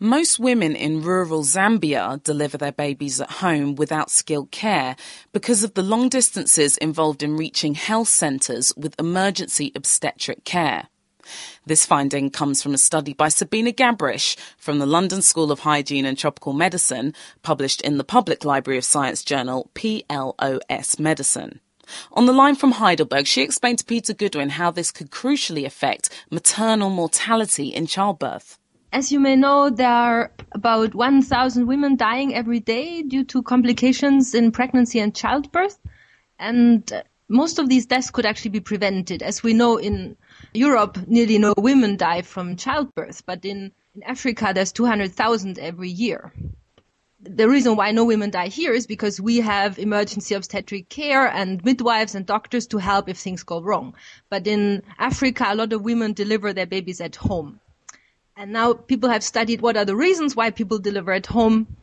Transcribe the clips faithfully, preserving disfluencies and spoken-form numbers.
Most women in rural Zambia deliver their babies at home without skilled care because of the long distances involved in reaching health centres with emergency obstetric care. This finding comes from a study by Sabina Gabrish from the London School of Hygiene and Tropical Medicine, published in the Public Library of Science journal P L O S Medicine. On the line from Heidelberg, she explained to Peter Goodwin how this could crucially affect maternal mortality in childbirth. As you may know, there are about one thousand women dying every day due to complications in pregnancy and childbirth. And most of these deaths could actually be prevented. As we know, in Europe, nearly no women die from childbirth. But in, in Africa, there's two hundred thousand every year. The reason why no women die here is because we have emergency obstetric care and midwives and doctors to help if things go wrong. But in Africa, a lot of women deliver their babies at home. And now people have studied what are the reasons why people deliver at home.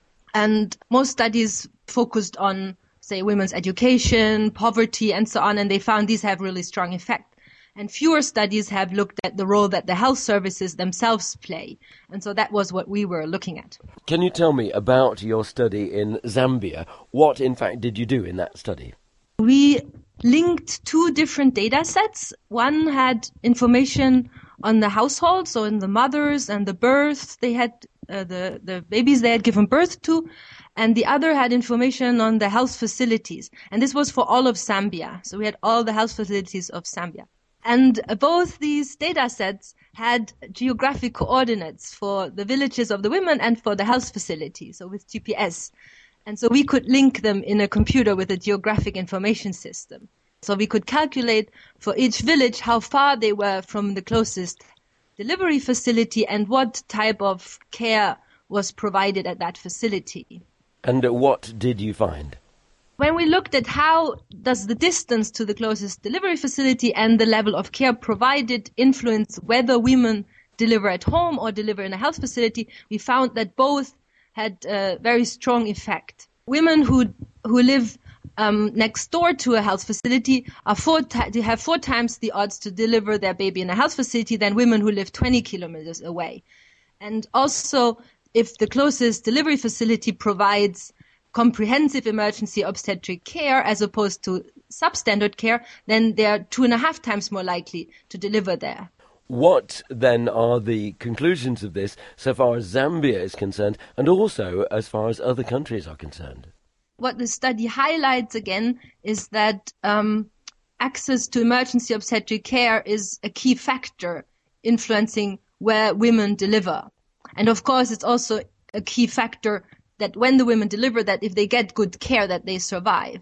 And most studies focused on, say, women's education, poverty, and so on. And they found these have really strong effect. And fewer studies have looked at the role that the health services themselves play. And so that was what we were looking at. Can you tell me about your study in Zambia? What, in fact, did you do in that study? We linked two different data sets. One had information on the household, so in the mothers and the births they had, uh, the, the babies they had given birth to, and the other had information on the health facilities. And this was for all of Zambia. So we had all the health facilities of Zambia. And both these data sets had geographic coordinates for the villages of the women and for the health facilities, so with G P S. And so we could link them in a computer with a geographic information system. So we could calculate for each village how far they were from the closest delivery facility and what type of care was provided at that facility. And what did you find? When we looked at how does the distance to the closest delivery facility and the level of care provided influence whether women deliver at home or deliver in a health facility, we found that both had a very strong effect. Women who who live um, next door to a health facility are four ti- they have four times the odds to deliver their baby in a health facility than women who live twenty kilometers away. And also, if the closest delivery facility provides comprehensive emergency obstetric care as opposed to substandard care, then they are two and a half times more likely to deliver there. What then are the conclusions of this so far as Zambia is concerned and also as far as other countries are concerned? What the study highlights again is that um, access to emergency obstetric care is a key factor influencing where women deliver. And of course, it's also a key factor that when the women deliver, that if they get good care, that they survive.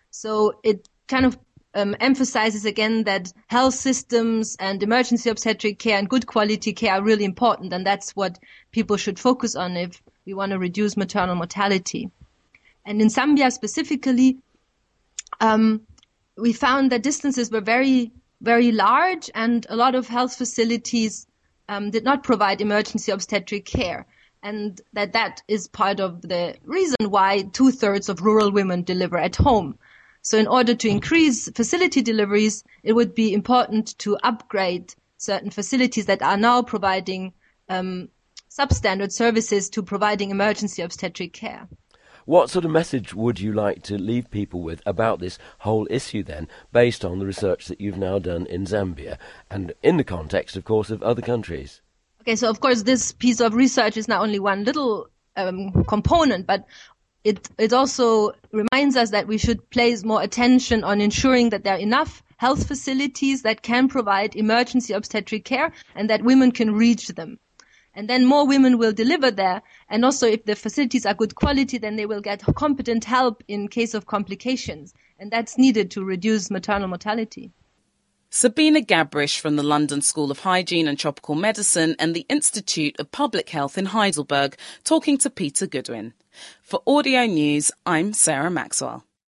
So it kind of um, emphasizes again that health systems and emergency obstetric care and good quality care are really important. And that's what people should focus on if we want to reduce maternal mortality. And in Zambia specifically, um, we found that distances were very, very large and a lot of health facilities um, did not provide emergency obstetric care. And that that is part of the reason why two-thirds of rural women deliver at home. So in order to increase facility deliveries, it would be important to upgrade certain facilities that are now providing um, substandard services to providing emergency obstetric care. What sort of message would you like to leave people with about this whole issue then, based on the research that you've now done in Zambia and in the context, of course, of other countries? Okay, so of course this piece of research is not only one little um, component, but it it also reminds us that we should place more attention on ensuring that there are enough health facilities that can provide emergency obstetric care and that women can reach them. And then more women will deliver there. And also if the facilities are good quality, then they will get competent help in case of complications. And that's needed to reduce maternal mortality. Sabina Gabrish from the London School of Hygiene and Tropical Medicine and the Institute of Public Health in Heidelberg, talking to Peter Goodwin. For Audio News, I'm Sarah Maxwell.